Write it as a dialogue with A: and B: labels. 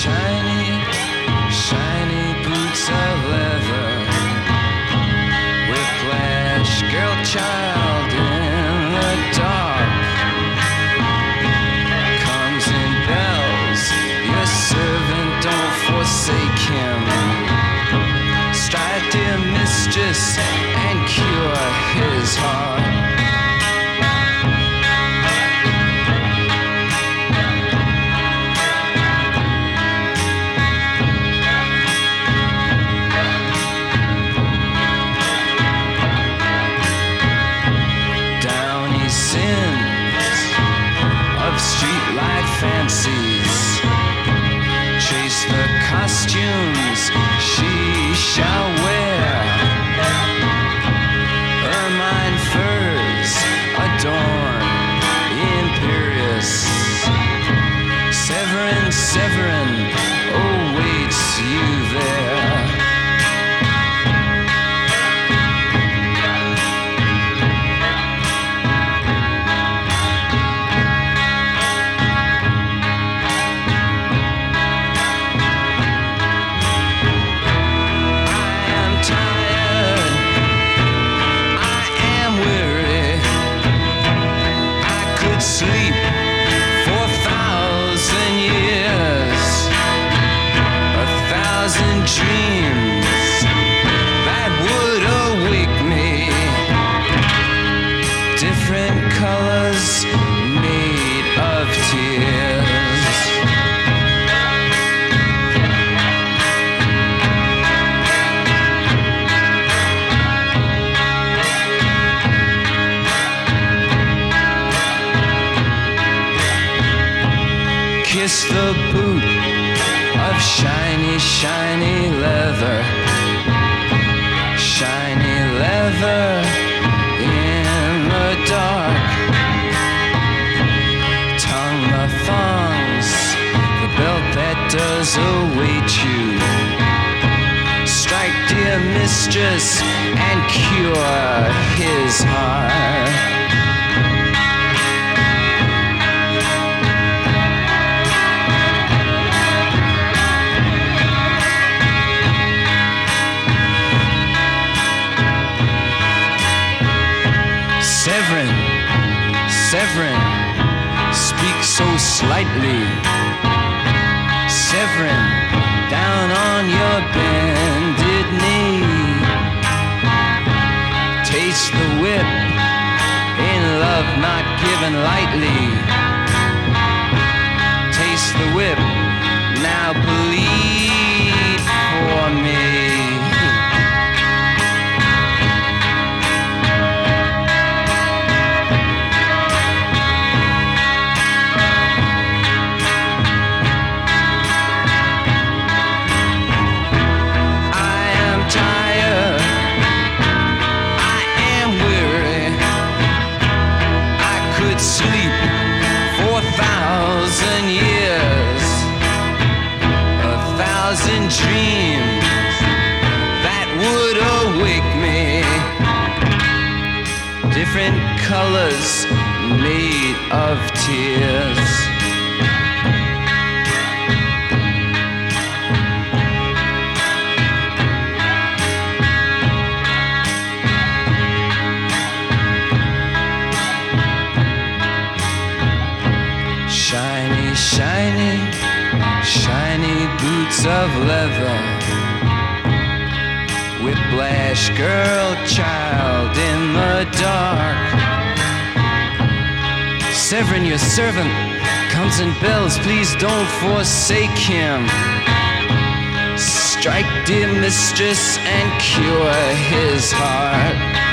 A: shiny, shiny boots of leather. Whiplash, girl child in the dark. Comes in bells, your servant, don't forsake him. Strike, dear mistress, and cure his heart. Streetlight fancies, chase the costumes she shall wear. Ermine furs adorn imperious. Severin, Severin awaits you there. Sleep for 1,000 years, 1,000 dreams that would awake me. Different colors made of tears. Kiss the boot of shiny, shiny leather. Shiny leather in the dark. Tongue the thongs, the belt that does await you. Strike, dear mistress, and cure his heart. Severin, Severin, speak so slightly. Severin, down on your bended knee. Taste the whip, in love not given lightly. Taste the whip, now bleed for me. Sleep for 1,000 years, 1,000 dreams that would awake me. Different colors made of tears. Shiny, shiny, shiny boots of leather. Whiplash, girl, child in the dark. Severin, your servant, comes in bells, please don't forsake him. Strike, dear mistress, and cure his heart.